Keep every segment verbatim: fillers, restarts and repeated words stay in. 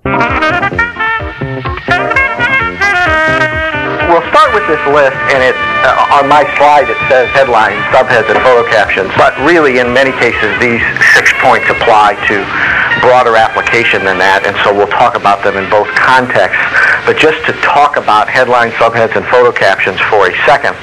We'll start with this list, and it uh, on my slide it says headlines, subheads, and photo captions, but really in many cases these six points apply to broader application than that, and so we'll talk about them in both contexts. But just to talk about headlines, subheads, and photo captions for a second,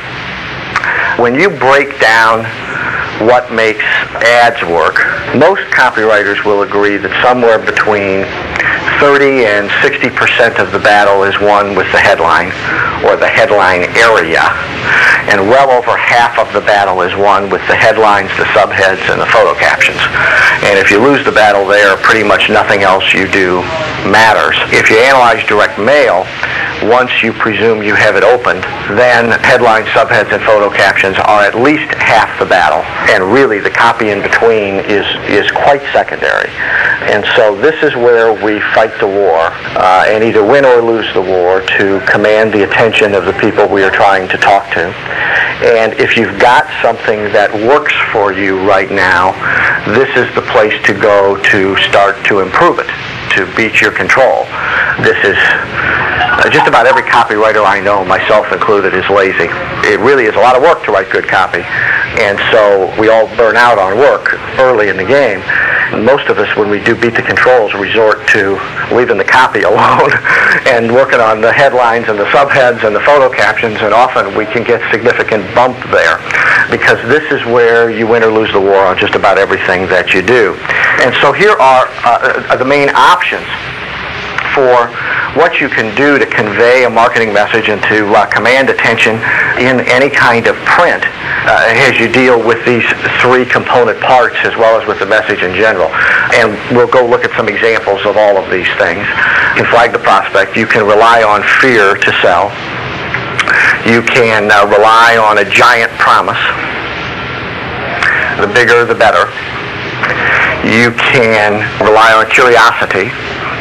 when you break down what makes ads work, most copywriters will agree that somewhere between thirty and sixty percent of the battle is won with the headline or the headline area, and well over half of the battle is won with the headlines, the subheads, and the photo captions. And if you lose the battle there, pretty much nothing else you do matters. If you analyze direct mail, once you presume you have it opened, then headlines, subheads, and photo captions are at least half the battle, and really the copy in between is, is quite secondary. And so this is where we fight the war, uh, and either win or lose the war to command the attention of the people we are trying to talk to. And if you've got something that works for you right now, this is the place to go to start to improve it, to beat your control. This is Uh, just about every copywriter I know, myself included, is lazy. It really is a lot of work to write good copy, and so we all burn out on work early in the game. Most of us, when we do beat the controls, resort to leaving the copy alone and working on the headlines and the subheads and the photo captions, and often we can get significant bump there, because this is where you win or lose the war on just about everything that you do. And so here are uh, the main options for what you can do to convey a marketing message and to uh, command attention in any kind of print uh, as you deal with these three component parts as well as with the message in general. And we'll go look at some examples of all of these things. You can flag the prospect. You can rely on fear to sell. You can uh, rely on a giant promise. The bigger, the better. You can rely on curiosity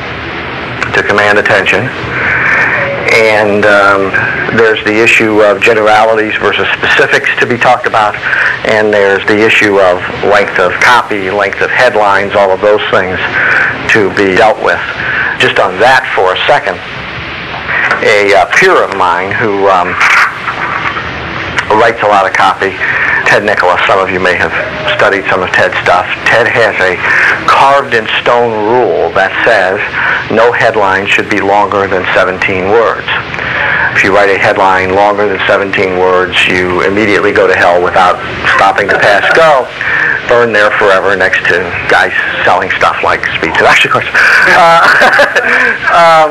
to command attention. And um, there's the issue of generalities versus specifics to be talked about, and there's the issue of length of copy, length of headlines, all of those things to be dealt with. Just on that for a second, a uh, peer of mine who um, writes a lot of copy, Ted Nicholas, some of you may have studied some of Ted's stuff. Ted has a carved in stone rule that says no headline should be longer than seventeen words. If you write a headline longer than seventeen words, you immediately go to hell without stopping to pass go. Burn there forever next to guys selling stuff like speed to action course. Uh, um,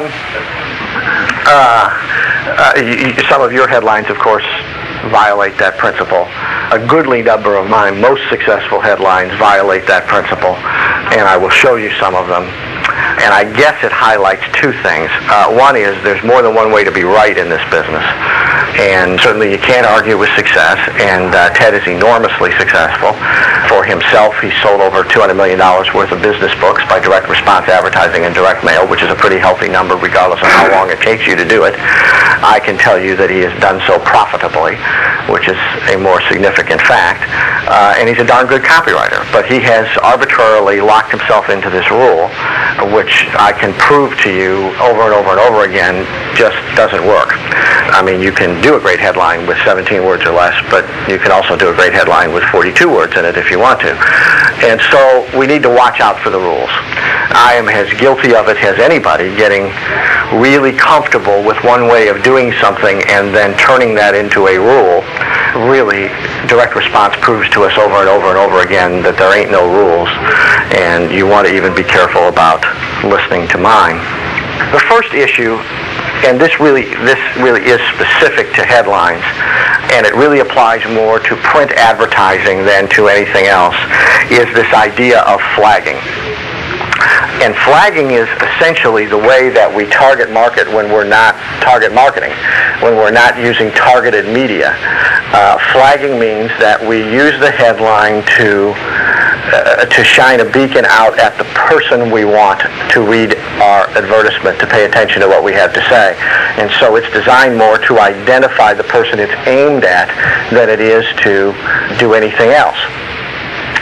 uh, uh, you, some of your headlines, of course, violate that principle. A goodly number of my most successful headlines violate that principle, and I will show you some of them. And I guess it highlights two things. Uh, one is there's more than one way to be right in this business, and certainly you can't argue with success, and uh, Ted is enormously successful. For himself, he sold over two hundred million dollars worth of business books by direct response advertising and direct mail, which is a pretty healthy number regardless of how long it takes you to do it. I can tell you that he has done so profitably, which is a more significant fact, uh, and he's a darn good copywriter. But he has arbitrarily locked himself into this rule, which I can prove to you over and over and over again just doesn't work. I mean, you can do a great headline with seventeen words or less, but you can also do a great headline with forty-two words in it if you want to. And so we need to watch out for the rules. I am as guilty of it as anybody, getting really comfortable with one way of doing something and then turning that into a rule. Really, direct response proves to us over and over and over again that there ain't no rules, and you want to even be careful about listening to mine. The first issue, and this really this really is specific to headlines, and it really applies more to print advertising than to anything else, is this idea of flagging. And flagging is essentially the way that we target market when we're not target marketing, when we're not using targeted media. Uh, flagging means that we use the headline to uh, to shine a beacon out at the person we want to read our advertisement, to pay attention to what we have to say. And so it's designed more to identify the person it's aimed at than it is to do anything else.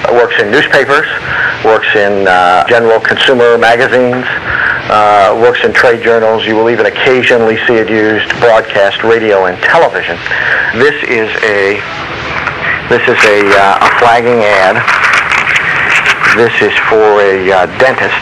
works in newspapers, works in uh, general consumer magazines, uh, works in trade journals. You will even occasionally see it used broadcast radio and television. This is a this is a, uh, a flagging ad. This is for a uh, dentist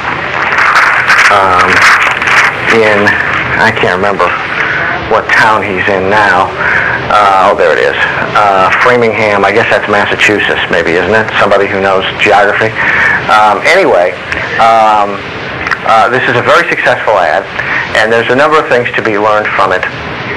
um, in, I can't remember what town he's in now. Uh, oh, there it is. Uh, Framingham, I guess that's Massachusetts, maybe, isn't it? Somebody who knows geography. Um, anyway, um, uh, this is a very successful ad, and there's a number of things to be learned from it.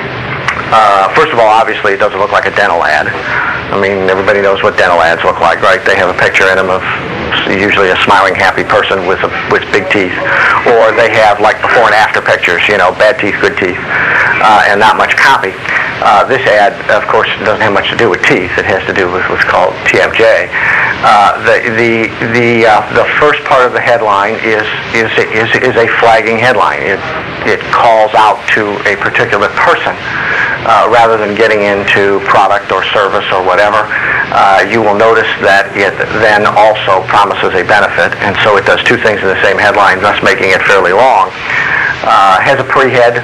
Uh, first of all, obviously, it doesn't look like a dental ad. I mean, everybody knows what dental ads look like, right? They have a picture in them of usually a smiling, happy person with a, with big teeth, or they have like before and after pictures, you know, bad teeth, good teeth, uh, and not much copy. Uh, this ad, of course, doesn't have much to do with teeth. It has to do with what's called T M J. Uh, the the the uh, the first part of the headline is is is is a flagging headline. It it calls out to a particular person. Uh, rather than getting into product or service or whatever, uh, you will notice that it then also promises a benefit, and so it does two things in the same headline, thus making it fairly long. Uh, has a pre-head.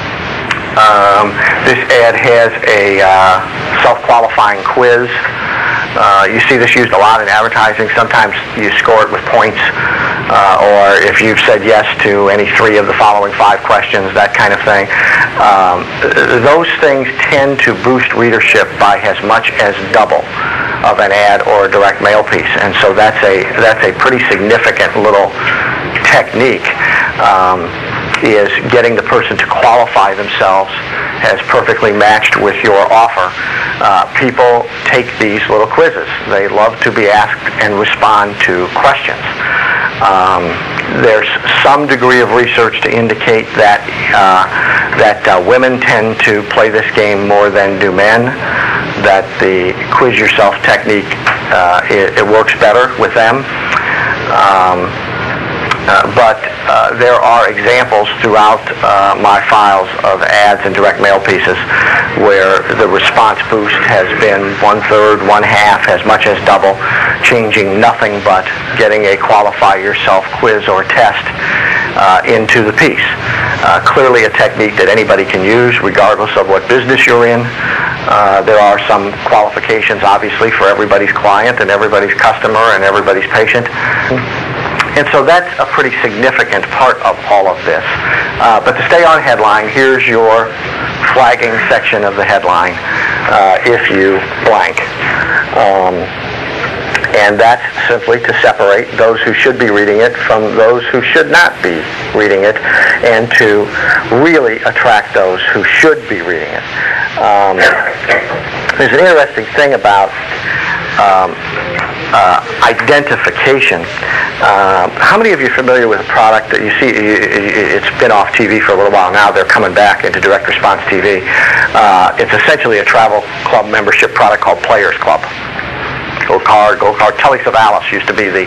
Um, this ad has a uh, self-qualifying quiz. Uh, you see this used a lot in advertising. Sometimes you score it with points, uh, or if you've said yes to any three of the following five questions, that kind of thing. Um, those things tend to boost readership by as much as double of an ad or a direct mail piece, and so that's a that's a pretty significant little technique. Um, is getting the person to qualify themselves as perfectly matched with your offer. Uh, people take these little quizzes. They love to be asked and respond to questions. Um, there's some degree of research to indicate that uh, that uh, women tend to play this game more than do men, that the quiz yourself technique, uh, it, it works better with them. Um, Uh, but uh, there are examples throughout uh, my files of ads and direct mail pieces where the response boost has been one-third, one-half, as much as double, changing nothing but getting a qualify yourself quiz or test uh, into the piece. Uh, clearly a technique that anybody can use regardless of what business you're in. Uh, there are some qualifications, obviously, for everybody's client and everybody's customer and everybody's patient. And so that's a pretty significant part of all of this. Uh, but to stay on headline, here's your flagging section of the headline, uh, if you blank. Um, and that's simply to separate those who should be reading it from those who should not be reading it, and to really attract those who should be reading it. Um, there's an interesting thing about um, uh, identification. Uh, how many of you are familiar with a product that you see, it's been off T V for a little while now, they're coming back into direct response T V. Uh, it's essentially a travel club membership product called Players Club. Gold Card, Gold Card. Telly Savalas used to be the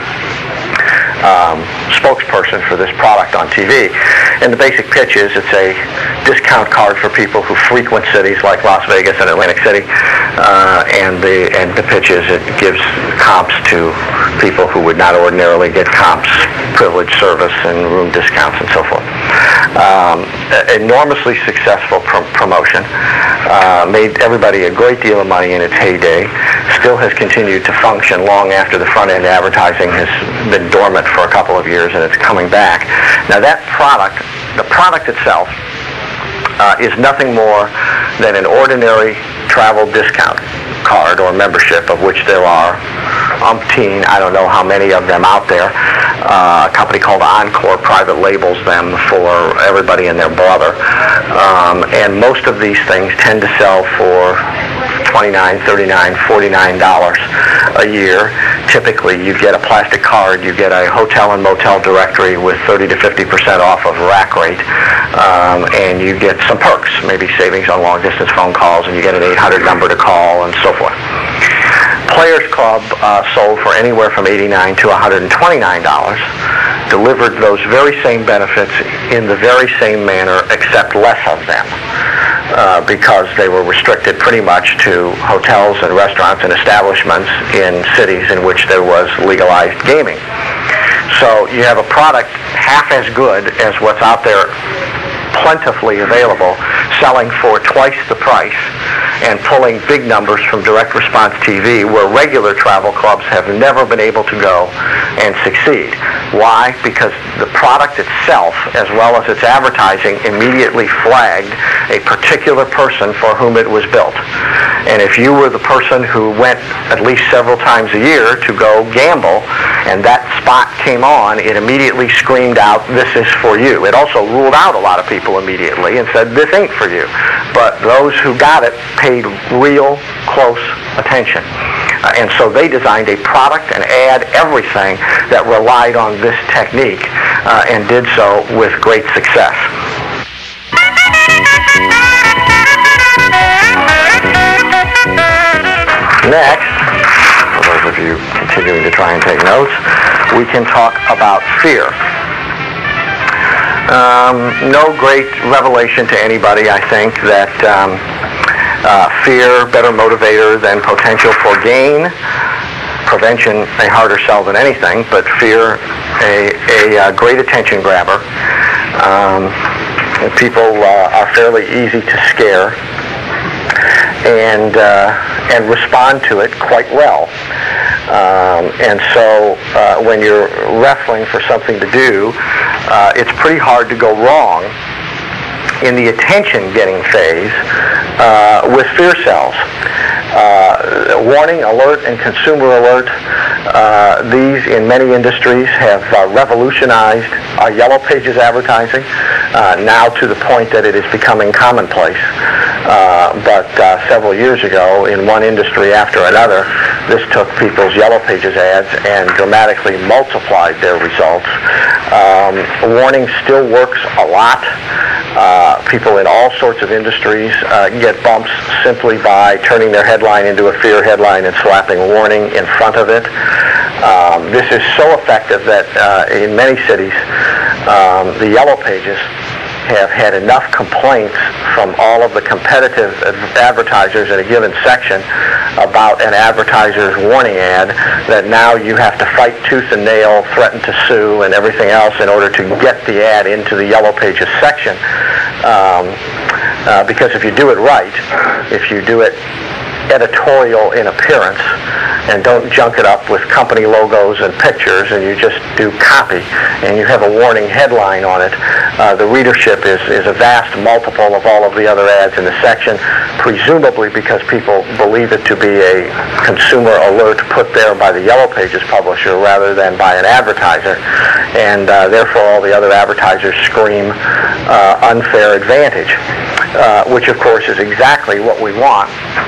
um, spokesperson for this product on T V. And the basic pitch is it's a discount card for people who frequent cities like Las Vegas and Atlantic City. Uh, and the and the pitch is it gives comps to people who would not ordinarily get comps, privileged service, and room discounts, and so forth. Um, enormously successful pr- promotion. Uh, made everybody a great deal of money in its heyday. Still has continued to function long after the front-end advertising has been dormant for a couple of years, and it's coming back. Now that product, the product itself, uh, is nothing more than an ordinary travel discount card or membership, of which there are umpteen, I don't know how many of them out there. Uh, a company called Encore private labels them for everybody and their brother. Um, and most of these things tend to sell for twenty-nine dollars, thirty-nine dollars, forty-nine dollars a year. Typically, you get a plastic card, you get a hotel and motel directory with thirty to fifty percent off of rack rate, um, and you get some perks, maybe savings on long-distance phone calls, and you get an eight hundred number to call, and so forth. Players Club uh, sold for anywhere from eighty-nine dollars to one hundred twenty-nine dollars, delivered those very same benefits in the very same manner, except less of them. uh, because they were restricted pretty much to hotels and restaurants and establishments in cities in which there was legalized gaming. So you have a product half as good as what's out there plentifully available, selling for twice the price and pulling big numbers from direct response T V, where regular travel clubs have never been able to go and succeed. Why? Because the product itself, as well as its advertising, immediately flagged a particular person for whom it was built. And if you were the person who went at least several times a year to go gamble, and that spot came on, it immediately screamed out, "This is for you." It also ruled out a lot of people immediately and said, "This ain't for you." But those who got it paid real close attention. Uh, and so they designed a product, an ad, everything that relied on this technique, uh, and did so with great success. Next, for those of you continuing to try and take notes, we can talk about fear. Um, no great revelation to anybody, I think, that um, uh, fear, better motivator than potential for gain. Prevention, a harder sell than anything, but fear, a, a, a great attention grabber. Um, people uh, are fairly easy to scare and uh, and respond to it quite well. Um, and so uh, when you're wrestling for something to do, uh, it's pretty hard to go wrong in the attention-getting phase uh, with fear cells. Uh, warning, alert, and consumer alert, uh, these in many industries have uh, revolutionized uh, Yellow Pages advertising, uh, now to the point that it is becoming commonplace. Uh, but uh, several years ago, in one industry after another, this took people's Yellow Pages ads and dramatically multiplied their results. Um, warning still works a lot. Uh, people in all sorts of industries uh, get bumps simply by turning their headline into a fear headline and slapping warning in front of it. Um, this is so effective that uh, in many cities, um, the Yellow Pages have had enough complaints from all of the competitive advertisers in a given section about an advertiser's warning ad that now you have to fight tooth and nail, threaten to sue, and everything else in order to get the ad into the Yellow Pages section. Um, uh, because if you do it right, if you do it editorial in appearance and don't junk it up with company logos and pictures, and you just do copy and you have a warning headline on it, uh, the readership is, is a vast multiple of all of the other ads in the section, presumably because people believe it to be a consumer alert put there by the Yellow Pages publisher rather than by an advertiser, and uh, therefore all the other advertisers scream uh, unfair advantage, uh, which of course is exactly what we want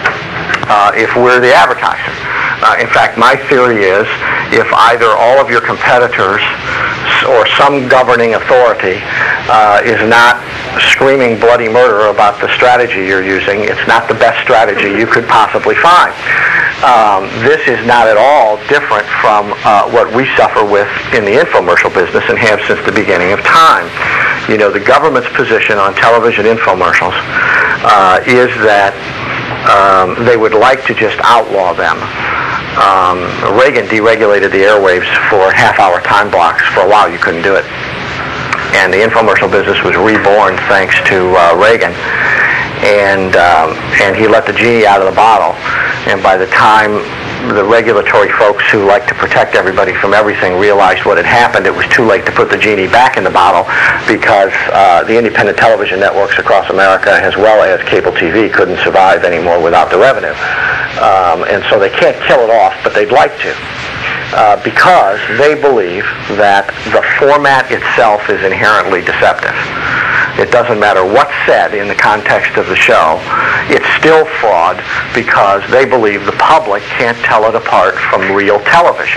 uh, if we're the advertiser. Uh, in fact, my theory is if either all of your competitors or some governing authority uh, is not screaming bloody murder about the strategy you're using, it's not the best strategy you could possibly find. Um, this is not at all different from uh, what we suffer with in the infomercial business and have since the beginning of time. You know, the government's position on television infomercials uh, is that um, they would like to just outlaw them. Um, Reagan deregulated the airwaves for half-hour time blocks. For a while, you couldn't do it. And the infomercial business was reborn thanks to uh, Reagan. And, um, and he let the genie out of the bottle. And by the time the regulatory folks who like to protect everybody from everything realized what had happened, it was too late to put the genie back in the bottle, because uh, the independent television networks across America, as well as cable T V, couldn't survive anymore without the revenue. Um, and so they can't kill it off, but they'd like to, uh, because they believe that the format itself is inherently deceptive. It doesn't matter what's said in the context of the show. It's still fraud because they believe the public can't tell it apart from real television.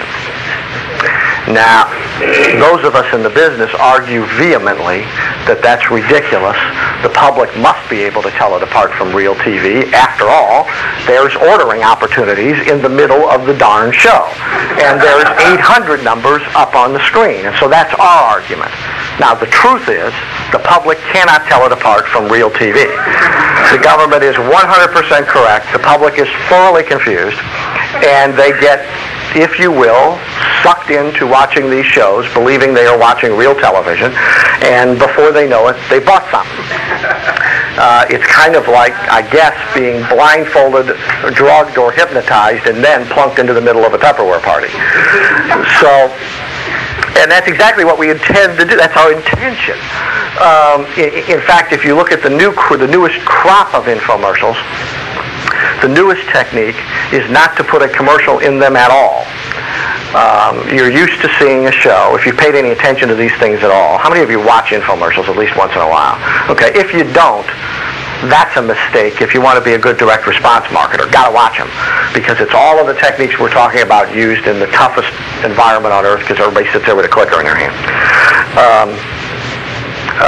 Now, those of us in the business argue vehemently that that's ridiculous. The public must be able to tell it apart from real T V. After all, there's ordering opportunities in the middle of the darn show. And there's eight hundred numbers up on the screen. And so that's our argument. Now, the truth is, the public cannot tell it apart from real T V. The government is one hundred percent correct. The public is thoroughly confused, and they get, if you will, sucked into watching these shows, believing they are watching real television, and before they know it, they bought something. Uh, it's kind of like, I guess, being blindfolded, drugged, or hypnotized, and then plunked into the middle of a Tupperware party. So, and that's exactly what we intend to do. That's our intention. Um, in, in fact, if you look at the new, the newest crop of infomercials, the newest technique is not to put a commercial in them at all. Um, you're used to seeing a show, if you've paid any attention to these things at all. How many of you watch infomercials at least once in a while? Okay, if you don't, that's a mistake if you want to be a good direct response marketer. Got to watch them, because it's all of the techniques we're talking about used in the toughest environment on earth, because everybody sits there with a clicker in their hand. Um, Uh,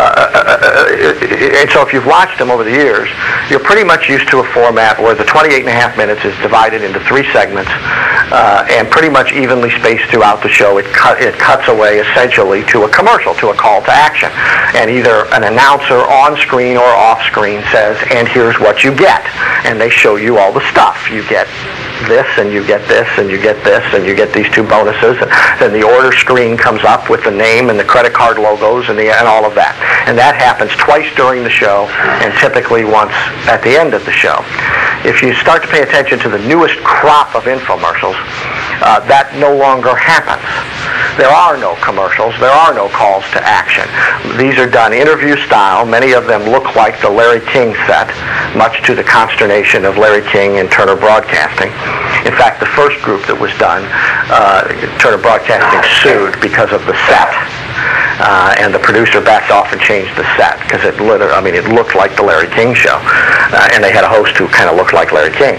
uh, and so if you've watched them over the years, you're pretty much used to a format where the twenty-eight and a half minutes is divided into three segments uh, and pretty much evenly spaced throughout the show. It, cut, it cuts away essentially to a commercial, to a call to action. And either an announcer on screen or off screen says, and here's what you get. And they show you all the stuff. You get this, and you get this, and you get this, and you get these two bonuses. And then the order screen comes up with the name and the credit card logos and, the, and all of that. And that happens twice during the show and typically once at the end of the show. If you start to pay attention to the newest crop of infomercials, uh, that no longer happens. There are no commercials. There are no calls to action. These are done interview style. Many of them look like the Larry King set, much to the consternation of Larry King and Turner Broadcasting. In fact, the first group that was done, uh, Turner Broadcasting sued because of the set. Uh, and the producer backed off and changed the set because it literally, I mean, it looked like the Larry King show, uh, and they had a host who kind of looked like Larry King.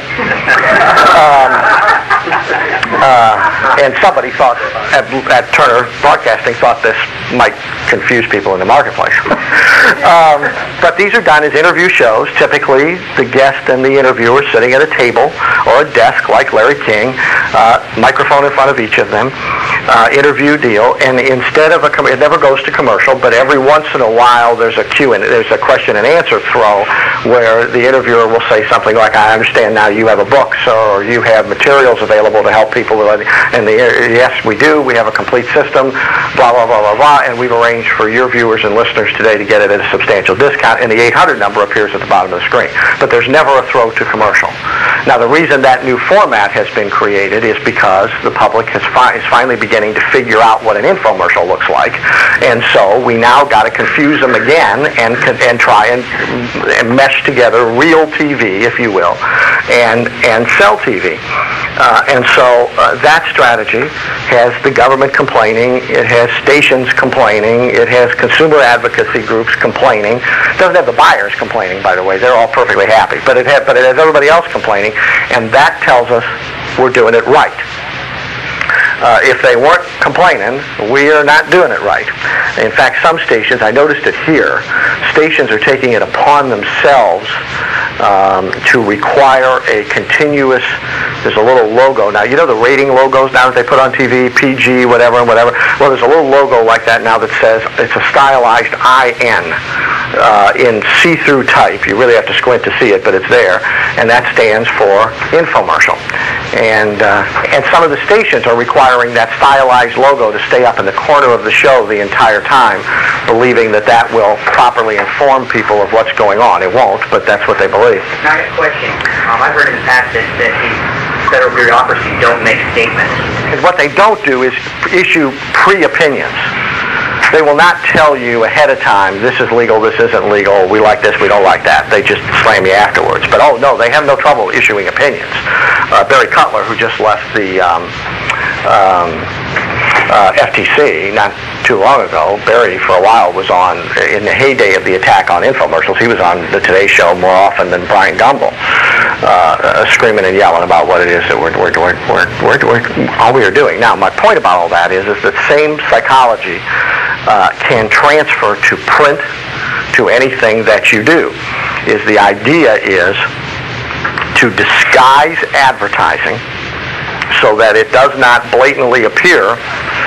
Um, uh, and somebody thought at, at Turner Broadcasting thought this might confuse people in the marketplace. um, but these are done as interview shows. Typically, the guest and the interviewer sitting at a table or a desk like Larry King, uh, microphone in front of each of them. Uh, interview deal, and instead of a, com- it never goes to commercial, but every once in a while there's a Q and there's a question and answer throw where the interviewer will say something like, I understand now you have a book, sir, or you have materials available to help people with it. And the, yes, we do. We have a complete system, blah, blah, blah, blah, blah, and we've arranged for your viewers and listeners today to get it at a substantial discount, and the eight hundred number appears at the bottom of the screen. But there's never a throw to commercial. Now, the reason that new format has been created is because the public has fi- is finally beginning to figure out what an infomercial looks like, and so we now got to confuse them again and and try and, and mesh together real T V, if you will, and and sell T V. Uh, and so uh, that strategy has the government complaining, it has stations complaining, it has consumer advocacy groups complaining. It doesn't have the buyers complaining, by the way. They're all perfectly happy. But it, ha- but it has everybody else complaining, and that tells us we're doing it right. Uh, if they weren't complaining, we are not doing it right. In fact, some stations, I noticed it here, stations are taking it upon themselves um, to require a continuous, there's a little logo. Now, you know the rating logos now that they put on T V, P G, whatever and whatever? Well, there's a little logo like that now that says, it's a stylized I N uh, in see-through type. You really have to squint to see it, but it's there. And that stands for infomercial. And uh, and some of the stations are requiring that stylized logo to stay up in the corner of the show the entire time, believing that that will properly inform people of what's going on. It won't, but that's what they believe. Now, I have a question. Um, I've heard in the past that, that the federal bureaucracy don't make statements. And what they don't do is issue pre-opinions. They will not tell you ahead of time, this is legal, this isn't legal, we like this, we don't like that. They just slam you afterwards. But oh no, they have no trouble issuing opinions. Uh, Barry Cutler, who just left the um, um, uh, F T C not too long ago, Barry for a while was on, in the heyday of the attack on infomercials, he was on the Today Show more often than Brian Gumbel, uh, uh, screaming and yelling about what it is that we're, we're, we're, we're, we're, we're all we are doing. Now, my point about all that is, is that same psychology Uh, can transfer to print, to anything that you do. Is the idea is to disguise advertising so that it does not blatantly appear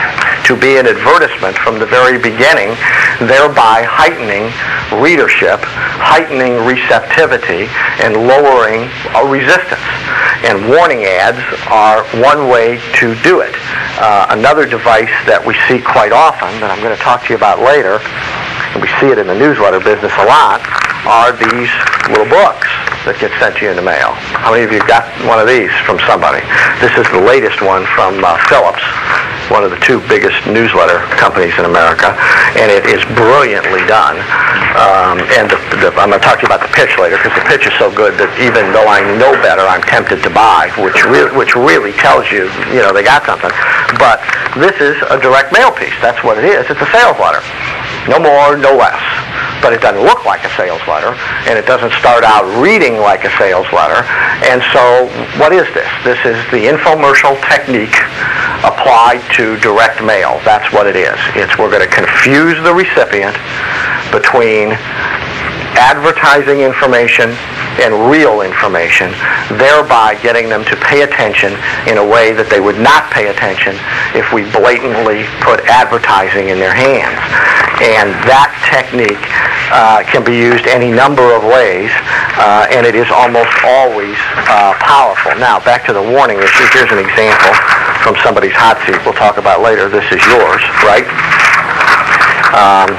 to be an advertisement from the very beginning, thereby heightening readership, heightening receptivity, and lowering uh, resistance. And warning ads are one way to do it. Uh, another device that we see quite often, that I'm going to talk to you about later, and we see it in the newsletter business a lot, are these little books that get sent to you in the mail. How many of you got one of these from somebody? This is the latest one from uh, Phillips, one of the two biggest newsletter companies in America, and it is brilliantly done. Um, and the, the, I'm going to talk to you about the pitch later, because the pitch is so good that even though I know better, I'm tempted to buy, which, re- which really tells you, you know, they got something. But this is a direct mail piece. That's what it is. It's a sales letter. No more, no less. But it doesn't look like a sales letter, and it doesn't start out reading like a sales letter. And so what is this? This is the infomercial technique applied to direct mail. That's what it is. It's we're going to confuse the recipient between advertising information and real information, thereby getting them to pay attention in a way that they would not pay attention if we blatantly put advertising in their hands. And that technique uh, can be used any number of ways, uh, and it is almost always uh, powerful. Now, back to the warning issue. Here's an example from somebody's hot seat we'll talk about later. This is yours, right? Um,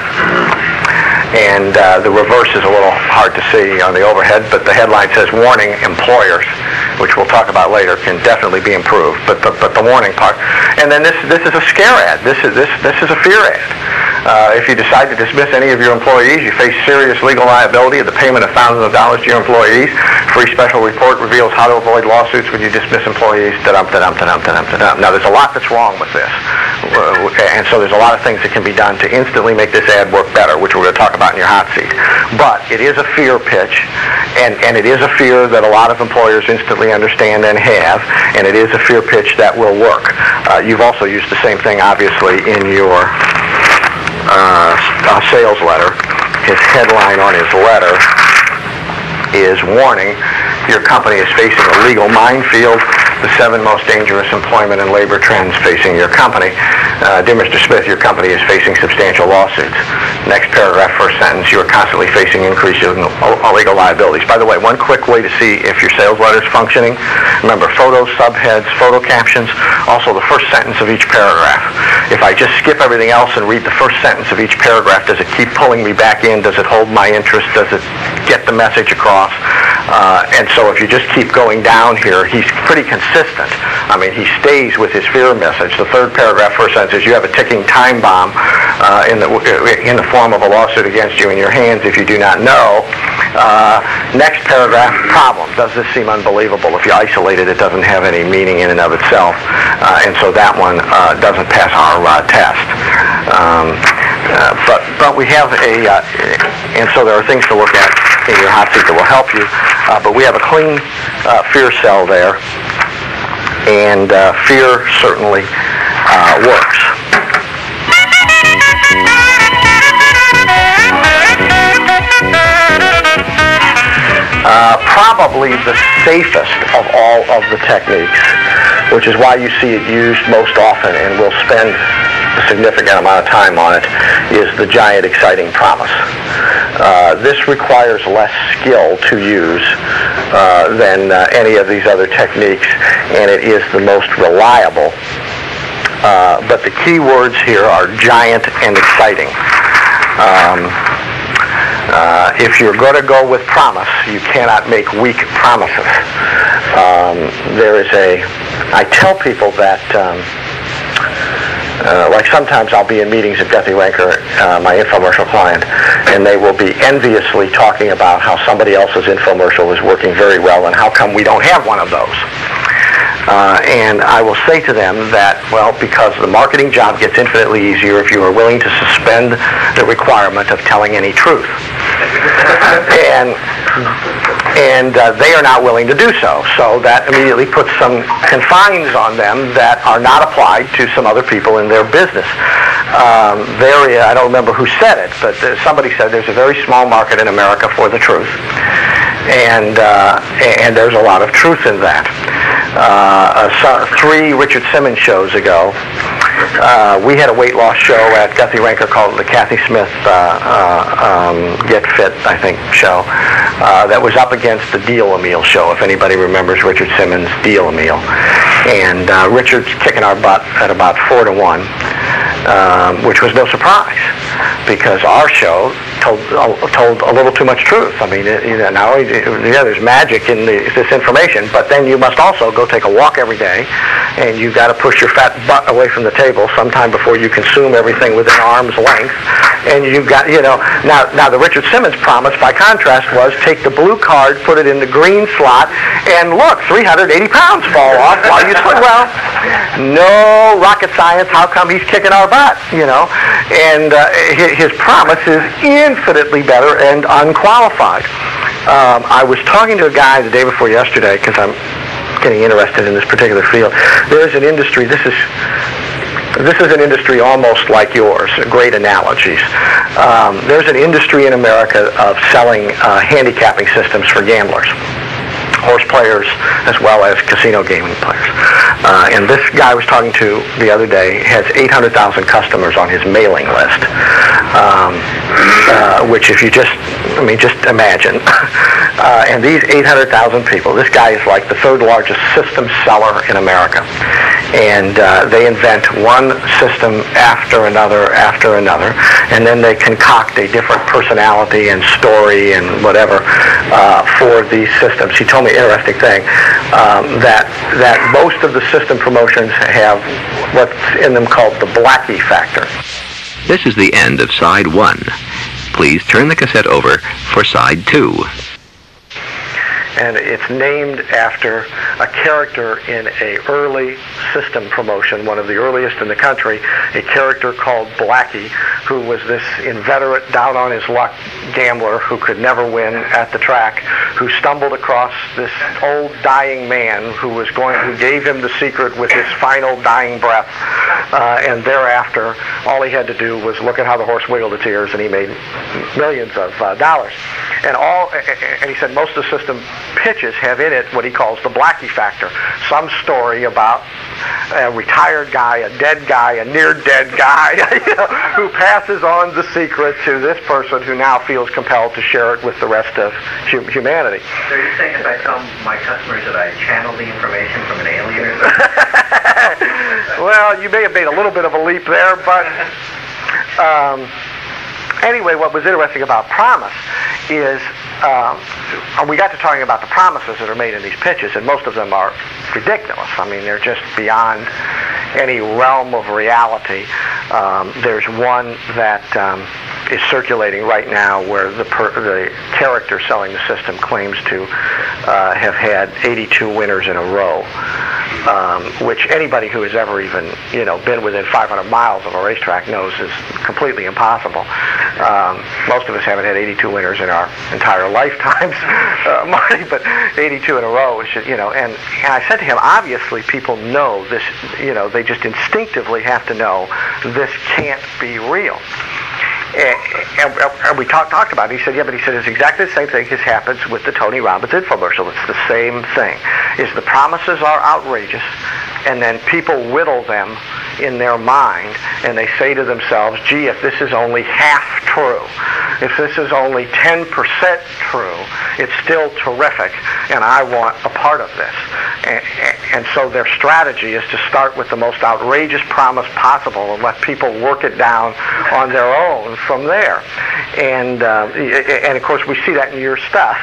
and uh, the reverse is a little hard to see on the overhead, but the headline says, "Warning, employers," which we'll talk about later, can definitely be improved. But the, but the warning part, and then this this is a scare ad. This is this this is a fear ad. Uh, if you decide to dismiss any of your employees, you face serious legal liability of the payment of thousands of dollars to your employees. Free special report reveals how to avoid lawsuits when you dismiss employees. Da-dum, da-dum, da-dum, da-dum, da-dum. Now, there's a lot that's wrong with this. Uh, and so there's a lot of things that can be done to instantly make this ad work better, which we're going to talk about in your hot seat. But it is a fear pitch, and, and it is a fear that a lot of employers instantly understand and have, and it is a fear pitch that will work. Uh, you've also used the same thing, obviously, in your Uh, a sales letter. His headline on his letter is, "Warning, your company is facing a legal minefield. The seven most dangerous employment and labor trends facing your company. Uh, dear Mister Smith, your company is facing substantial lawsuits." Next paragraph, first sentence, "You are constantly facing increases in legal liabilities." By the way, one quick way to see if your sales letter is functioning, remember photos, subheads, photo captions, also the first sentence of each paragraph. If I just skip everything else and read the first sentence of each paragraph, does it keep pulling me back in? Does it hold my interest? Does it get the message across? Uh, and so if you just keep going down here, he's pretty consistent. I mean, he stays with his fear message. The third paragraph, first sentence, is, "You have a ticking time bomb uh, in the in the form of a lawsuit against you in your hands if you do not know." Uh, next paragraph, problem. Does this seem unbelievable? If you isolate it, it doesn't have any meaning in and of itself. Uh, and so that one uh, doesn't pass our uh, test. Um, uh, but, but we have a, uh, and so there are things to look at in your hot seat that will help you. Uh, but we have a clean uh, fear cell there, and uh, fear certainly uh, works. Uh, probably the safest of all of the techniques, which is why you see it used most often, and we'll spend a significant amount of time on it, is the giant exciting promise. Uh, this requires less skill to use uh, than uh, any of these other techniques, and it is the most reliable. Uh, but the key words here are giant and exciting. Um, Uh, if you're going to go with promise, you cannot make weak promises. Um, there is a, I tell people that, um, uh, like sometimes I'll be in meetings at Guthy-Renker, uh, my infomercial client, and they will be enviously talking about how somebody else's infomercial is working very well and how come we don't have one of those. Uh, and I will say to them that, well, because the marketing job gets infinitely easier if you are willing to suspend the requirement of telling any truth. and and uh, they are not willing to do so. So that immediately puts some confines on them that are not applied to some other people in their business. Um, there, I don't remember who said it, but somebody said there's a very small market in America for the truth. And, uh, and there's a lot of truth in that. Uh, uh, three Richard Simmons shows ago, uh, we had a weight loss show at Guthrie Ranker called the Kathy Smith uh, uh, um, Get Fit, I think, show uh, that was up against the Deal-A-Meal show, if anybody remembers Richard Simmons' Deal-A-Meal. And uh, Richard's kicking our butt at about four to one, um, which was no surprise, because our show told uh, told a little too much truth. I mean, it, you know, now yeah, there's magic in the, this information, but then you must also go take a walk every day, and you've got to push your fat butt away from the table sometime before you consume everything within arm's length. And you've got, you know, now now the Richard Simmons promise, by contrast, was take the blue card, put it in the green slot, and look, three hundred eighty pounds fall off while you swing. Well, no rocket science. How come he's kicking our butt? You know, and uh, his, his promise is infinitely better and unqualified. Um, I was talking to a guy the day before yesterday, because I'm getting interested in this particular field. There is an industry. This is this is an industry almost like yours. Great analogies. Um, there's an industry in America of selling uh, handicapping systems for gamblers, horse players, as well as casino gaming players. Uh, and this guy I was talking to the other day has eight hundred thousand customers on his mailing list, um, uh, which if you just, I mean, just imagine. Uh, and these eight hundred thousand people, this guy is like the third largest system seller in America. And uh, they invent one system after another after another, and then they concoct a different personality and story and whatever uh, for these systems. He told me an interesting thing, um, that that most of the system promotions have what's in them called the Blackie factor. This is the end of side one. Please turn the cassette over for side two. And it's named after a character in a early system promotion, one of the earliest in the country, a character called Blackie, who was this inveterate, down-on-his-luck gambler who could never win at the track, who stumbled across this old dying man who was going, who gave him the secret with his final dying breath, uh, and thereafter, all he had to do was look at how the horse wiggled its ears, and he made millions of uh, dollars. And all, and he said most of the system pitches have in it what he calls the Blackie factor. Some story about a retired guy, a dead guy, a near-dead guy, you know, who passes on the secret to this person who now feels compelled to share it with the rest of hu- humanity. So you're saying if I tell my customers that I channeled the information from an alien or something? Well, you may have made a little bit of a leap there, but um, anyway, what was interesting about promise is uh, we got to talking about the promises that are made in these pitches, and most of them are ridiculous. I mean, they're just beyond any realm of reality. Um, there's one that um, is circulating right now where the, per, the character selling the system claims to uh, have had eighty-two winners in a row, um, which anybody who has ever even, you know, been within five hundred miles of a racetrack knows is completely impossible. Um, most of us haven't had eighty-two winners in our entire lifetimes, uh, Marty, but eighty-two in a row is just, you know, and, and I said to him, obviously people know this, you know, they just instinctively have to know this can't be real. And, and, and we talk, talked about it. He said, yeah, but he said it's exactly the same thing as happens with the Tony Robbins infomercial. It's the same thing. Is the promises are outrageous, and then people whittle them in their mind, and they say to themselves, gee, if this is only half true, if this is only ten percent true, it's still terrific, and I want a part of this. And, and so their strategy is to start with the most outrageous promise possible and let people work it down on their own from there. And uh, and of course we see that in your stuff.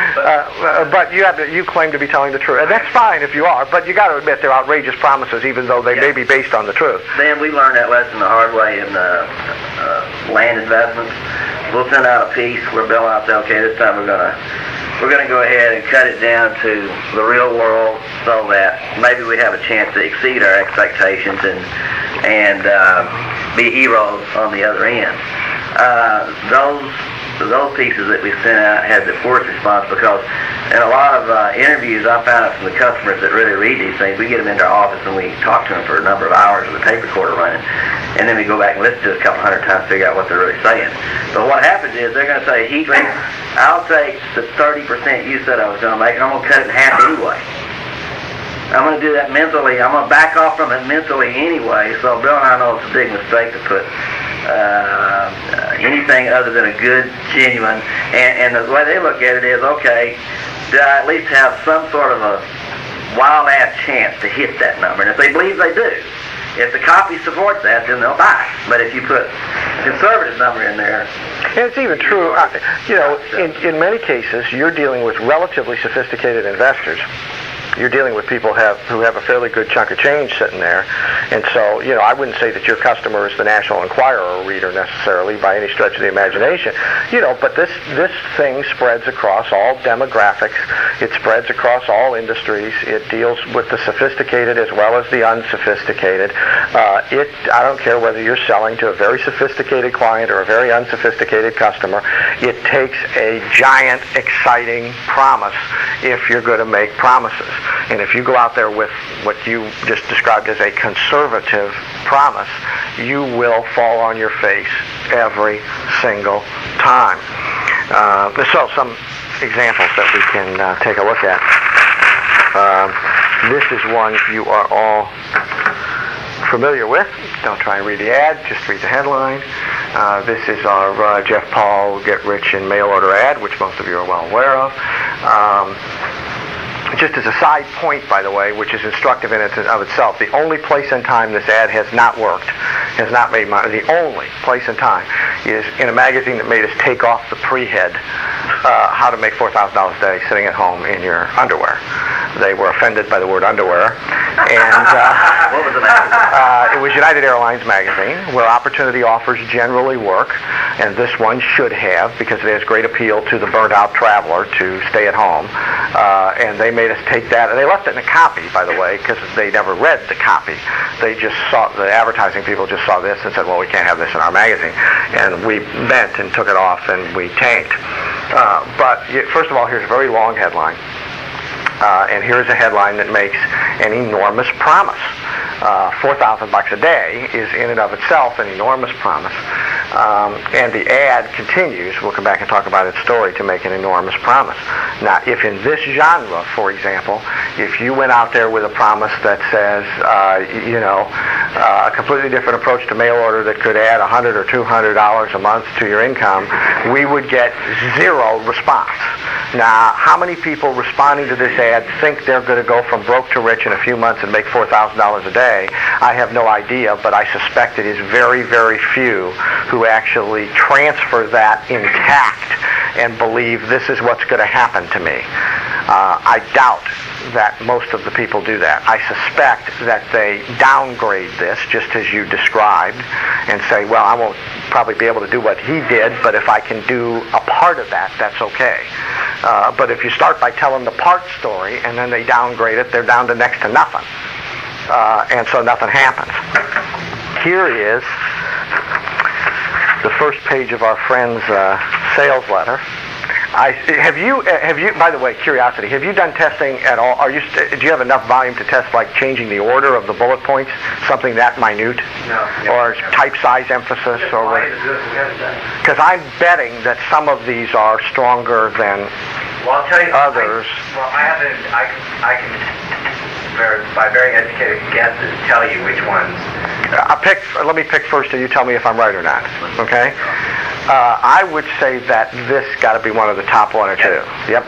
uh, but you have to, you claim to be telling the truth, and that's fine if you are. But you got to admit they're outrageous promises, even though they yeah. may be based on the truth. Dan, we learned that lesson the hard way in uh, uh, land investments. We'll send out a piece where Bill and I say, okay, this time we're gonna we're gonna go ahead and cut it down to the real world, so that maybe we have a chance to exceed our expectations and and uh, be heroes on the other end. Uh, those those pieces that we sent out had the poorest response, because in a lot of uh, interviews I found out from the customers that really read these things, we get them into our office and we talk to them for a number of hours with a tape recorder running, and then we go back and listen to it a couple hundred times to figure out what they're really saying. But what happens is they're going to say, Heatley, I'll take the thirty percent you said I was going to make, and I'm going to cut it in half anyway. I'm going to do that mentally. I'm going to back off from it mentally anyway. So Bill and I know it's a big mistake to put uh, anything other than a good, genuine. And, and the way they look at it is, okay, do I at least have some sort of a wild-ass chance to hit that number? And if they believe they do, if the copy supports that, then they'll buy. But if you put a conservative number in there... And it's even true, uh, you know, in, in many cases, you're dealing with relatively sophisticated investors. You're dealing with people have, who have a fairly good chunk of change sitting there. And so, you know, I wouldn't say that your customer is the National Enquirer reader necessarily by any stretch of the imagination. You know, but this, this thing spreads across all demographics. It spreads across all industries. It deals with the sophisticated as well as the unsophisticated. Uh, it, I don't care whether you're selling to a very sophisticated client or a very unsophisticated customer. It takes a giant, exciting promise if you're going to make promises. And if you go out there with what you just described as a conservative promise, you will fall on your face every single time. Uh, so some examples that we can uh, take a look at. Um, this is one you are all familiar with. Don't try and read the ad, just read the headline. Uh, this is our uh, Jeff Paul Get Rich in Mail Order ad, which most of you are well aware of. Um, Just as a side point, by the way, which is instructive in and of itself, the only place and time this ad has not worked, has not made money, the only place and time is in a magazine that made us take off the pre-head, uh, how to make four thousand dollars a day sitting at home in your underwear. They were offended by the word underwear. And uh, What was the magazine? uh, it was United Airlines magazine, where opportunity offers generally work, and this one should have, because it has great appeal to the burnt-out traveler to stay at home. Uh, and they made us take that, and they left it in a copy, by the way, because they never read the copy. They just saw, the advertising people just saw this and said, well, we can't have this in our magazine. And we bent and took it off, and we tanked. Uh, but first of all, here's a very long headline. Uh, and here's a headline that makes an enormous promise. Uh, four thousand bucks a day is in and of itself an enormous promise. Um, and the ad continues, we'll come back and talk about its story, to make an enormous promise. Now, if in this genre, for example, if you went out there with a promise that says, uh, you know, uh, a completely different approach to mail order that could add one hundred or two hundred dollars a month to your income, we would get zero response. Now, how many people responding to this ad think they're going to go from broke to rich in a few months and make four thousand dollars a day? I have no idea, but I suspect it is very, very few who actually transfer that intact and believe this is what's going to happen to me. Uh, I doubt that most of the people do that. I suspect that they downgrade this, just as you described, and say, well, I won't probably be able to do what he did, but if I can do a part of that, that's okay. Uh, but if you start by telling the part story and then they downgrade it, they're down to next to nothing. Uh, and so nothing happens. Here is the first page of our friend's uh, sales letter. I, have you, have you, by the way, curiosity, have you done testing at all? Are you, do you have enough volume to test, like changing the order of the bullet points, something that minute? No. Or type size emphasis? Or what? Because I'm betting that some of these are stronger than Well, I'll tell you, others. I, well, I haven't, I, I can, very, by very educated guesses, tell you which ones. I'll pick, let me pick first and you tell me if I'm right or not, okay? Uh, I would say that this got to be one of the top one or two. Yep.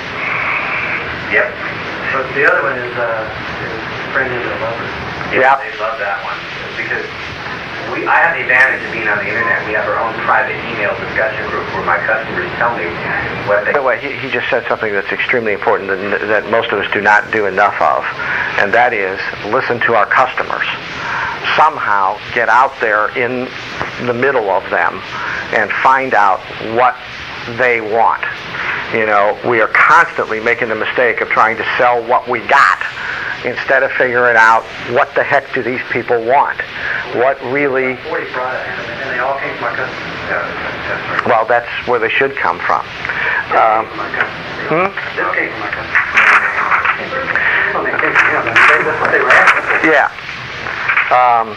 Yep. But the other one is, uh, is Friend is a Lover. Yeah. They love that one because we. I have the advantage of being on the internet. We have our own private email discussion group where my customers tell me what they. By the way, he, he just said something that's extremely important that, that most of us do not do enough of, and that is listen to our customers. Somehow get out there in the middle of them and find out what they want. You know, we are constantly making the mistake of trying to sell what we got instead of figuring out what the heck do these people want. What really... forty products, and they all came from my customers. Well, that's where they should come from. Um, hmm? This came from my customers. Well, they came from him. That's what they were asking for. Yeah. Um,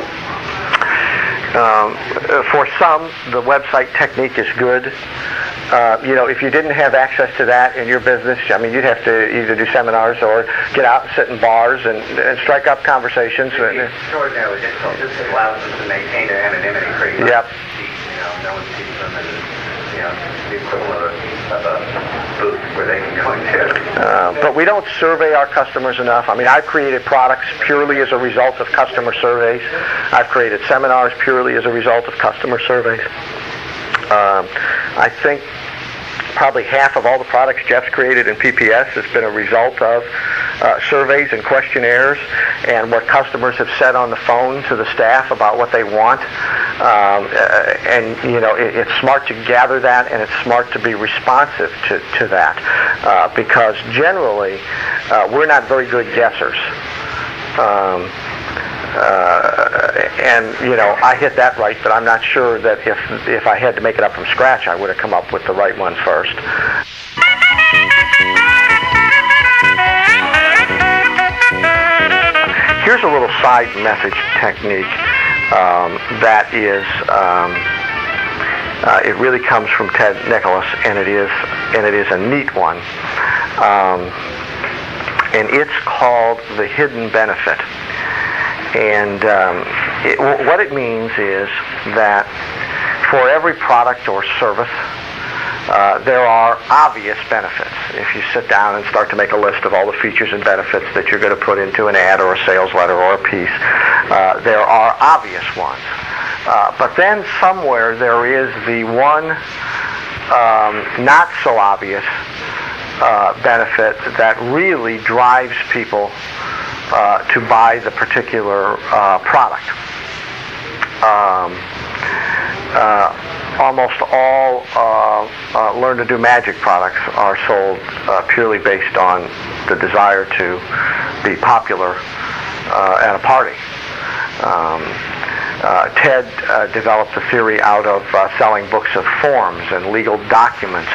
um, for some, the website technique is good. Uh, you know, if you didn't have access to that in your business, I mean, you'd have to either do seminars or get out and sit in bars and, and strike up conversations. It's extraordinarily difficult. This allows us to maintain their anonymity pretty much. Yep. You know, no one sees them, and you know, the equivalent of, of a booth where they can go into. Uh, but we don't survey our customers enough. I mean, I've created products purely as a result of customer surveys. I've created seminars purely as a result of customer surveys. Um, I think probably half of all the products Jeff's created in P P S has been a result of uh, surveys and questionnaires and what customers have said on the phone to the staff about what they want. Um, uh, and, you know, it, it's smart to gather that, and it's smart to be responsive to, to that uh, because generally uh, we're not very good guessers. Um, Uh, and, you know, I hit that right, but I'm not sure that if if I had to make it up from scratch, I would have come up with the right one first. Here's a little side message technique um, that is, um, uh, it really comes from Ted Nicholas, and it is, and it is a neat one. Um, and it's called the hidden benefit. And um, it, what it means is that for every product or service, uh, there are obvious benefits. If you sit down and start to make a list of all the features and benefits that you're going to put into an ad or a sales letter or a piece, uh, there are obvious ones. Uh, but then somewhere there is the one um, not so obvious uh, benefit that really drives people Uh, to buy the particular uh, product. Um, uh, almost all uh, uh, Learn to Do Magic products are sold uh, purely based on the desire to be popular uh, at a party. Um, uh, Ted uh, developed the theory out of uh, selling books of forms and legal documents.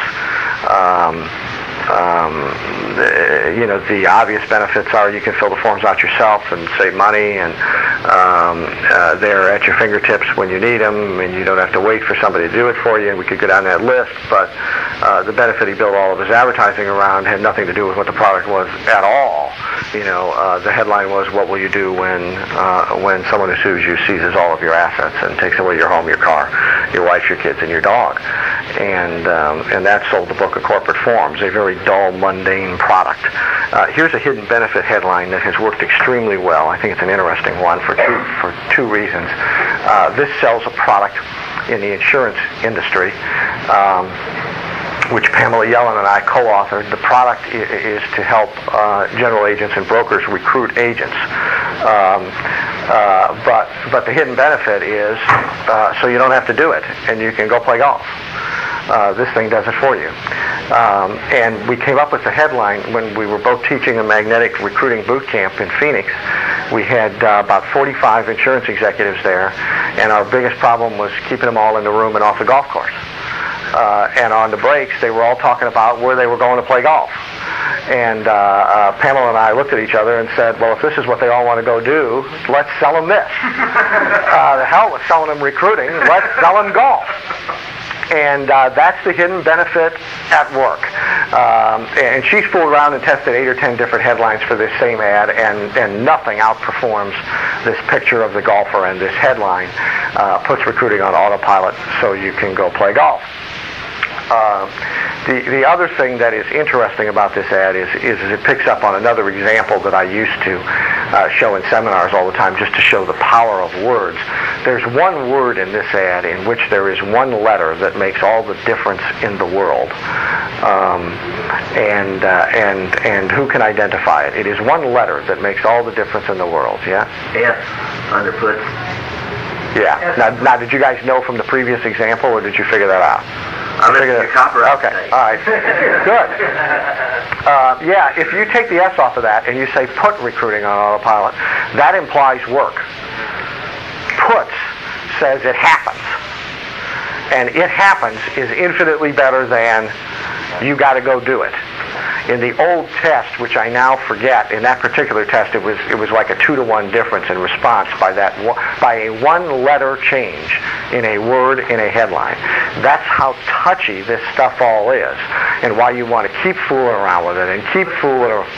Um, Um, the, you know, the obvious benefits are you can fill the forms out yourself and save money, and um, uh, they're at your fingertips when you need them, and you don't have to wait for somebody to do it for you, and we could go down that list. But uh, the benefit he built all of his advertising around had nothing to do with what the product was at all. You know, uh, the headline was, "What will you do when uh, when someone who sues you seizes all of your assets and takes away your home, your car, your wife, your kids, and your dog?" And um, and that sold the book of corporate forms, a very dull, mundane product. Uh, here's a hidden benefit headline that has worked extremely well. I think it's an interesting one for two for two reasons. Uh, this sells a product in the insurance industry, um, which Pamela Yellen and I co-authored. The product i- is to help uh, general agents and brokers recruit agents. Um, uh, but but the hidden benefit is uh, so you don't have to do it, and you can go play golf. Uh, this thing does it for you. Um, and we came up with the headline when we were both teaching a magnetic recruiting boot camp in Phoenix. We had uh, about forty-five insurance executives there, and our biggest problem was keeping them all in the room and off the golf course. Uh, and on the breaks, they were all talking about where they were going to play golf. And uh, uh, Pamela and I looked at each other and said, well, if this is what they all want to go do, let's sell them this. uh, the hell with selling them recruiting, let's sell them golf. And uh, that's the hidden benefit at work. Um, and she's fooled around and tested eight or ten different headlines for this same ad, and, and nothing outperforms this picture of the golfer, and this headline uh, puts recruiting on autopilot so you can go play golf. Uh, the the other thing that is interesting about this ad is, is it picks up on another example that I used to uh, show in seminars all the time, just to show the power of words. There's one word in this ad in which there is one letter that makes all the difference in the world. Um, and uh, and and who can identify it? It is one letter that makes all the difference in the world. Yeah. F, underfoot. Yeah. Now, now, did you guys know from the previous example, or did you figure that out? I listened to your copyright. Okay, all right, good. Uh, yeah, if you take the S off of that and you say put recruiting on autopilot, that implies work. Puts says it happens, and it happens is infinitely better than you got to go do it. In the old test, which I now forget, in that particular test, it was it was like a two to one difference in response by that by a one-letter change in a word in a headline. That's how touchy this stuff all is, and why you want to keep fooling around with it and keep fooling around.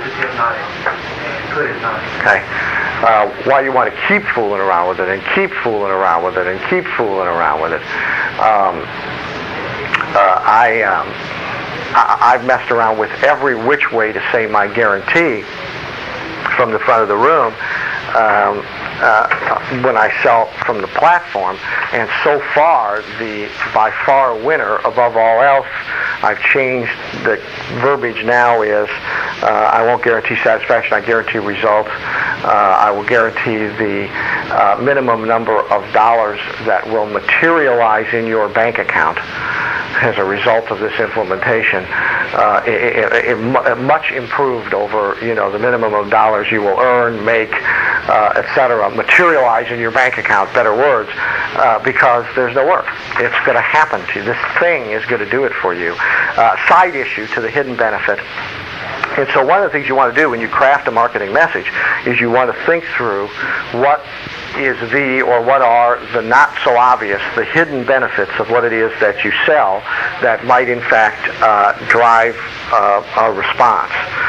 Okay. Uh, why you want to keep fooling around with it and keep fooling around with it and keep fooling around with it. Um, uh, I, um, I I've messed around with every which way to say my guarantee from the front of the room um, uh, when I sell from the platform, and so far the by far winner above all else. I've changed the verbiage now is uh, I won't guarantee satisfaction, I guarantee results. Uh, I will guarantee the uh, minimum number of dollars that will materialize in your bank account as a result of this implementation. Uh, it, it, it much improved over, you know, the minimum of dollars you will earn, make, uh, et cetera, materialize in your bank account, better words, uh, because there's no work. It's going to happen to you. This thing is going to do it for you. Uh, side issue to the hidden benefit. And so one of the things you want to do when you craft a marketing message is you want to think through what is the, or what are the not so obvious, the hidden benefits of what it is that you sell that might in fact uh, drive uh, a response.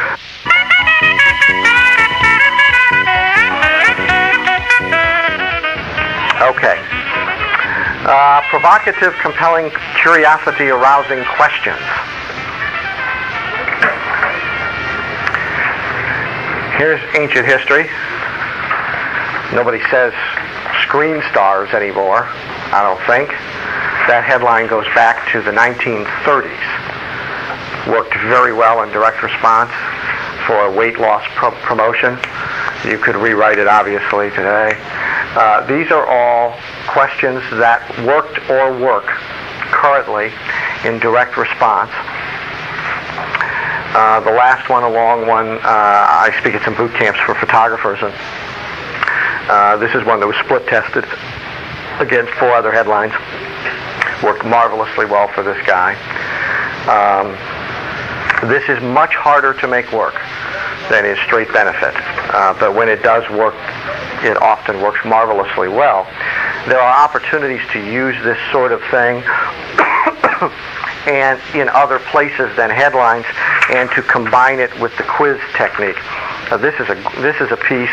Okay. Uh, provocative, compelling, curiosity-arousing questions. Here's ancient history. Nobody says screen stars anymore, I don't think. That headline goes back to the nineteen thirties. Worked very well in direct response for a weight loss pro- promotion. You could rewrite it, obviously, today. Uh, these are all questions that worked or work currently in direct response. Uh, the last one, a long one, uh, I speak at some boot camps for photographers, and uh, this is one that was split tested against four other headlines. Worked marvelously well for this guy. Um, this is much harder to make work than is straight benefit, uh, but when it does work, it often works marvelously well. There are opportunities to use this sort of thing and in other places than headlines, and to combine it with the quiz technique. Now, this is a this is a piece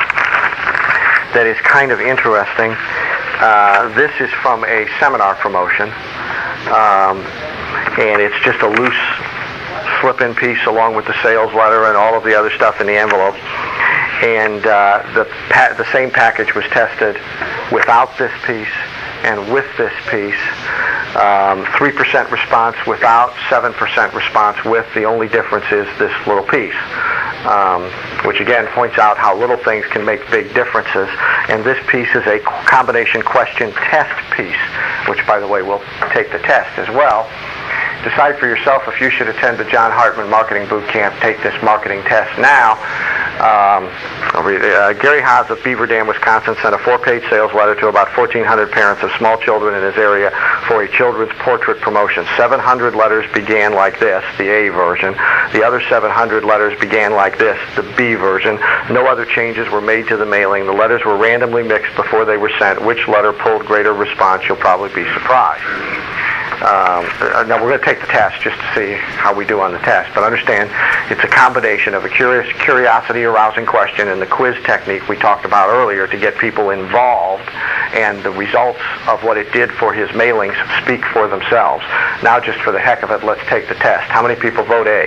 that is kind of interesting. Uh, this is from a seminar promotion, um, and it's just a loose slip-in piece along with the sales letter and all of the other stuff in the envelope. And uh, the pa- the same package was tested without this piece and with this piece. Um, three percent response without, seven percent response with. The only difference is this little piece, um, which again points out how little things can make big differences. And this piece is a combination question test piece, which, by the way, will take the test as well. Decide for yourself if you should attend the John Hartman Marketing Boot Camp. Take this marketing test now. Um, uh, Gary Haas of Beaver Dam, Wisconsin, sent a four-page sales letter to about fourteen hundred parents of small children in his area for a children's portrait promotion. seven hundred letters began like this, the A version. The other seven hundred letters began like this, the B version. No other changes were made to the mailing. The letters were randomly mixed before they were sent. Which letter pulled greater response? You'll probably be surprised. Um, now, we're going to take the test just to see how we do on the test, but understand it's a combination of a curious, curiosity-arousing question and the quiz technique we talked about earlier to get people involved, and the results of what it did for his mailings speak for themselves. Now, just for the heck of it, let's take the test. How many people vote A?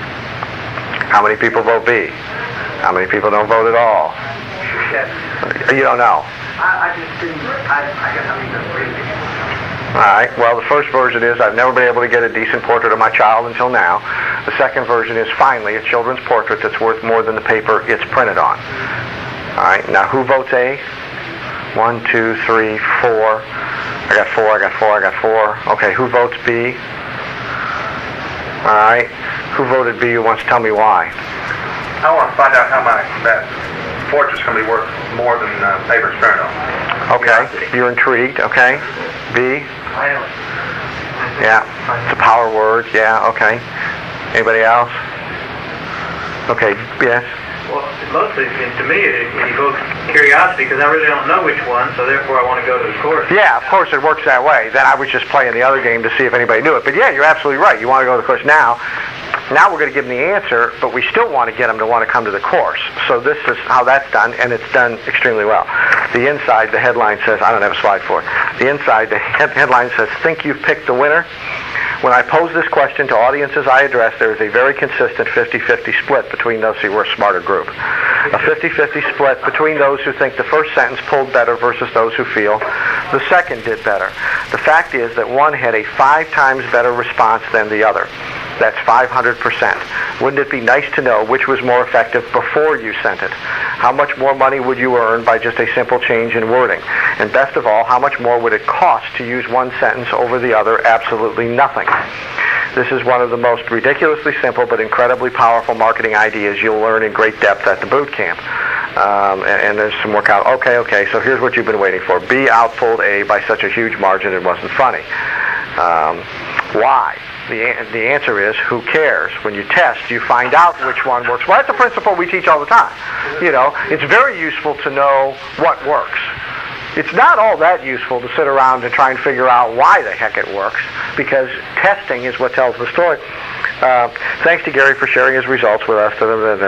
How many people vote B? How many people don't vote at all? Yes. You don't know. I, I just didn't, I, I guess I'm even reading. All right, well, the first version is, I've never been able to get a decent portrait of my child until now. The second version is, finally, a children's portrait that's worth more than the paper it's printed on. All right, now who votes A? One, two, three, four. I got four, I got four, I got four. Okay, who votes B? All right, who voted B? Who wants to tell me why? I want to find out how my that portrait's going to be worth more than uh, paper it's printed on. Okay, you're intrigued, okay. B? Yeah, it's a power word, yeah, okay. Anybody else? Okay, yes? Well, mostly, to me, it, it evokes curiosity because I really don't know which one, so therefore I want to go to the course. Yeah, of course it works that way. Then I was just playing the other game to see if anybody knew it. But yeah, you're absolutely right. You want to go to the course now. Now we're going to give them the answer, but we still want to get them to want to come to the course. So this is how that's done, and it's done extremely well. The inside, the headline says, I don't have a slide for it. The inside, the head- headline says, think you've picked the winner? When I pose this question to audiences I address, there is a very consistent fifty-fifty split between those who were a smarter group. A fifty-fifty split between those who think the first sentence pulled better versus those who feel the second did better. The fact is that one had a five times better response than the other. That's five hundred percent. Wouldn't it be nice to know which was more effective before you sent it? How much more money would you earn by just a simple change in wording? And best of all, how much more would it cost to use one sentence over the other? Absolutely nothing. This is one of the most ridiculously simple but incredibly powerful marketing ideas you'll learn in great depth at the boot camp. Um, and, and there's some workout. Okay, okay, so here's what you've been waiting for. B outpulled A by such a huge margin it wasn't funny. Um, why? The, the answer is, who cares? When you test, you find out which one works. Well, that's a principle we teach all the time. You know, it's very useful to know what works. It's not all that useful to sit around and try and figure out why the heck it works, because testing is what tells the story. Uh, thanks to Gary for sharing his results with us.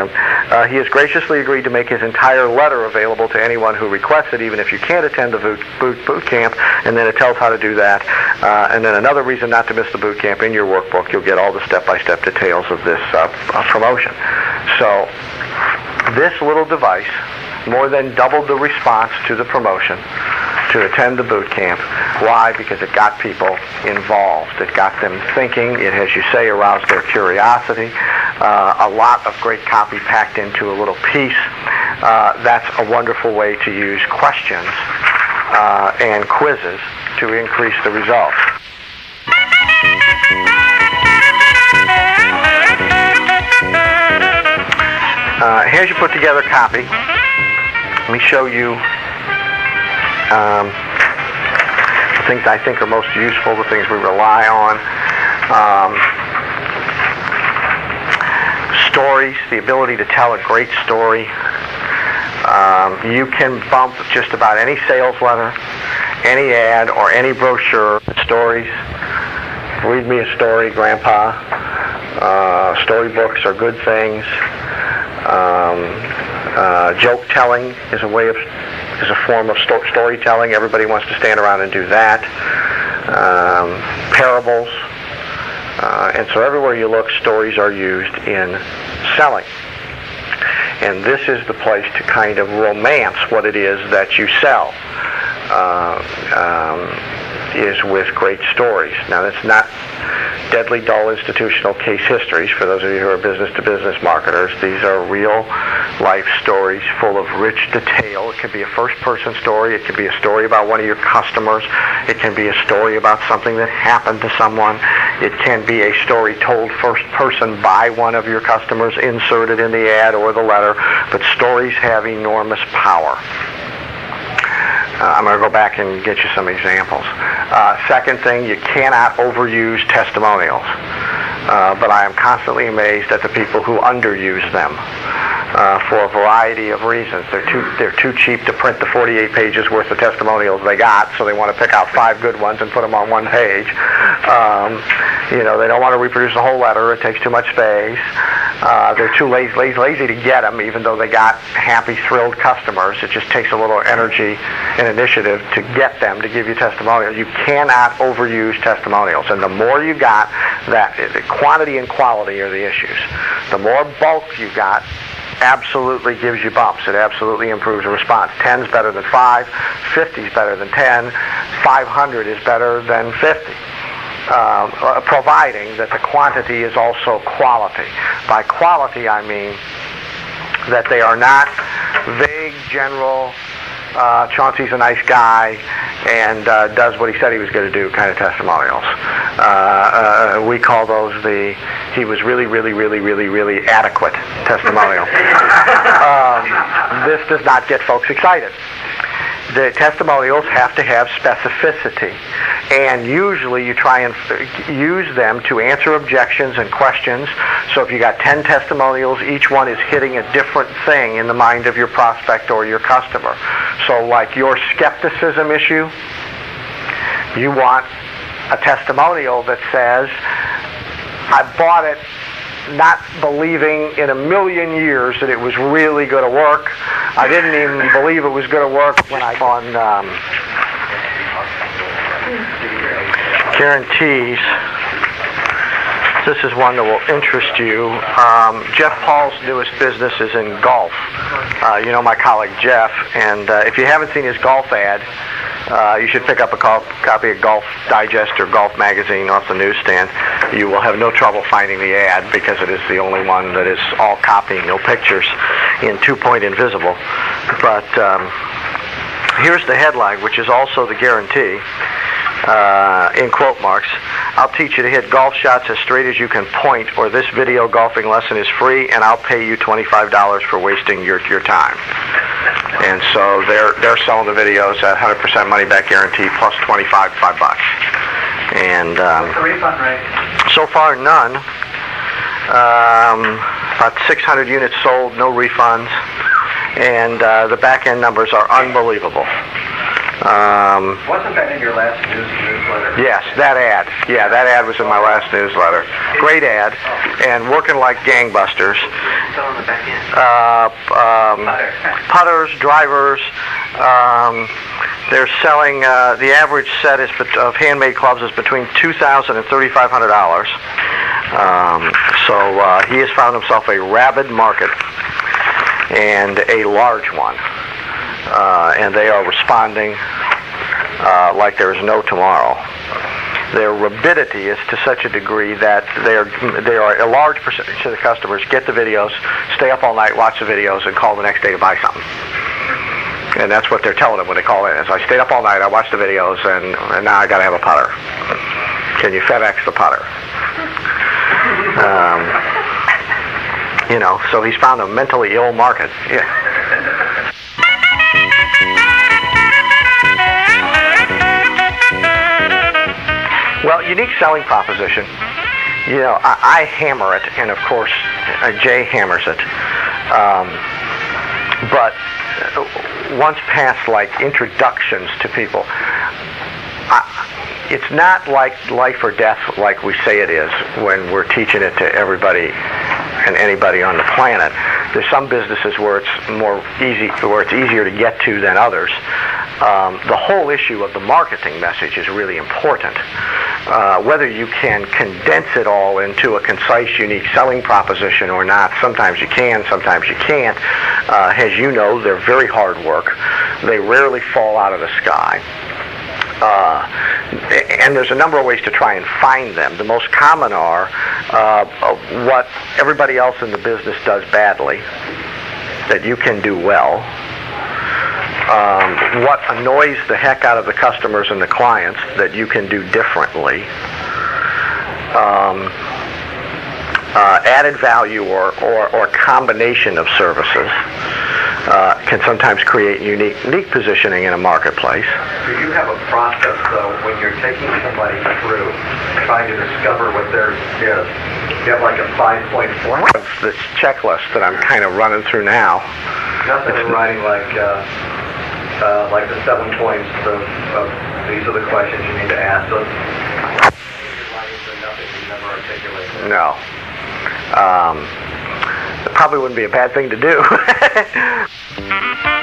Uh, he has graciously agreed to make his entire letter available to anyone who requests it, even if you can't attend the boot, boot, boot camp, and then it tells how to do that. Uh, and then another reason not to miss the boot camp, in your workbook, you'll get all the step-by-step details of this uh, uh, promotion. So this little device more than doubled the response to the promotion to attend the boot camp. Why? Because it got people involved. It got them thinking. It, as you say, aroused their curiosity. Uh, a lot of great copy packed into a little piece. Uh, that's a wonderful way to use questions uh, and quizzes to increase the results. Uh, here's your put together copy. Let me show you um, the things I think are most useful, the things we rely on. Um, stories, the ability to tell a great story. Um, you can bump just about any sales letter, any ad, or any brochure. Stories. Read me a story, Grandpa. Uh, storybooks are good things. Um, Uh, joke telling is a way of is a form of sto- storytelling. Everybody wants to stand around and do that. Um, parables, uh, and so everywhere you look, stories are used in selling. And this is the place to kind of romance what it is that you sell. Uh, um, is with great stories. Now, that's not deadly dull institutional case histories for those of you who are business-to-business marketers. These are real-life stories full of rich detail. It can be a first-person story. It can be a story about one of your customers. It can be a story about something that happened to someone. It can be a story told first-person by one of your customers, inserted in the ad or the letter. But stories have enormous power. Uh, I'm going to go back and get you some examples. Uh, second thing, you cannot overuse testimonials. Uh, but I am constantly amazed at the people who underuse them uh, for a variety of reasons. They're too they're too cheap to print the forty-eight pages worth of testimonials they got, so they want to pick out five good ones and put them on one page. Um, you know, they don't want to reproduce the whole letter. It takes too much space. Uh, they're too lazy, lazy, lazy to get them, even though they got happy, thrilled customers. It just takes a little energy and initiative to get them to give you testimonials. You cannot overuse testimonials. And the more you got, that the quantity and quality are the issues. The more bulk you got, absolutely gives you bumps. It absolutely improves the response. ten's better than five, fifty's better than ten, five hundred is better than fifty. Uh, providing that the quantity is also quality. By quality, I mean that they are not vague, general, uh, Chauncey's a nice guy and uh, does what he said he was going to do kind of testimonials. Uh, uh, we call those the he was really, really, really, really, really adequate testimonial. um, this does not get folks excited. The testimonials have to have specificity, and usually you try and f- use them to answer objections and questions. So if you got ten testimonials, each one is hitting a different thing in the mind of your prospect or your customer. So like your skepticism issue, you want a testimonial that says, I bought it not believing in a million years that it was really going to work. I didn't even believe it was going to work when I on um, guarantees. This is one that will interest you. Um, Jeff Paul's newest business is in golf. Uh, you know my colleague Jeff, and uh, if you haven't seen his golf ad, Uh, you should pick up a co- copy of Golf Digest or Golf Magazine off the newsstand. You will have no trouble finding the ad because it is the only one that is all copy, no pictures, in two-point invisible. But um, here's the headline, which is also the guarantee, uh, in quote marks. I'll teach you to hit golf shots as straight as you can point, or this video golfing lesson is free, and I'll pay you twenty-five dollars for wasting your, your time. And so they're they're selling the videos at one hundred percent money back guarantee plus twenty-five, five bucks. And um, what's the refund rate? So far, none. Um, about six hundred units sold, no refunds, and uh, the back end numbers are unbelievable. Um, Wasn't that in your last news newsletter? Yes, that ad. Yeah, that ad was in my last newsletter. Great ad, and working like gangbusters. Still on the back end. Uh, um, putters, drivers. Um, they're selling. Uh, the average set is bet- of handmade clubs is between two thousand and thirty-five hundred dollars. Um, so uh, he has found himself a rabid market and a large one. Uh, and they are responding uh, like there is no tomorrow. Their rabidity is to such a degree that they are, they are a large percentage of the customers get the videos, stay up all night, watch the videos, and call the next day to buy something. And that's what they're telling them when they call in. Is I stayed up all night, I watched the videos, and, and now I got to have a putter. Can you FedEx the putter? Um, you know, so he's found a mentally ill market. Yeah. Well, unique selling proposition. You know, I, I hammer it, and of course, uh, Jay hammers it. Um, but once past like introductions to people, I, it's not like life or death like we say it is when we're teaching it to everybody and anybody on the planet. There's some businesses where it's more easy, where it's easier to get to than others. Um, the whole issue of the marketing message is really important. Uh, whether you can condense it all into a concise, unique selling proposition or not, sometimes you can, sometimes you can't. Uh, as you know, they're very hard work. They rarely fall out of the sky. Uh, and there's a number of ways to try and find them. The most common are uh, what everybody else in the business does badly, that you can do well. Um, what annoys the heck out of the customers and the clients that you can do differently. Um, uh, added value or, or, or combination of services uh, can sometimes create unique, unique positioning in a marketplace. Do you have a process, though, when you're taking somebody through, trying to discover what theirs is? You have like a five-point formula? This checklist that I'm kind of running through now. Nothing in writing like... Uh, Uh, like the seven points of, of these are the questions you need to ask. So nothing you never articulated. No. Um, it probably wouldn't be a bad thing to do.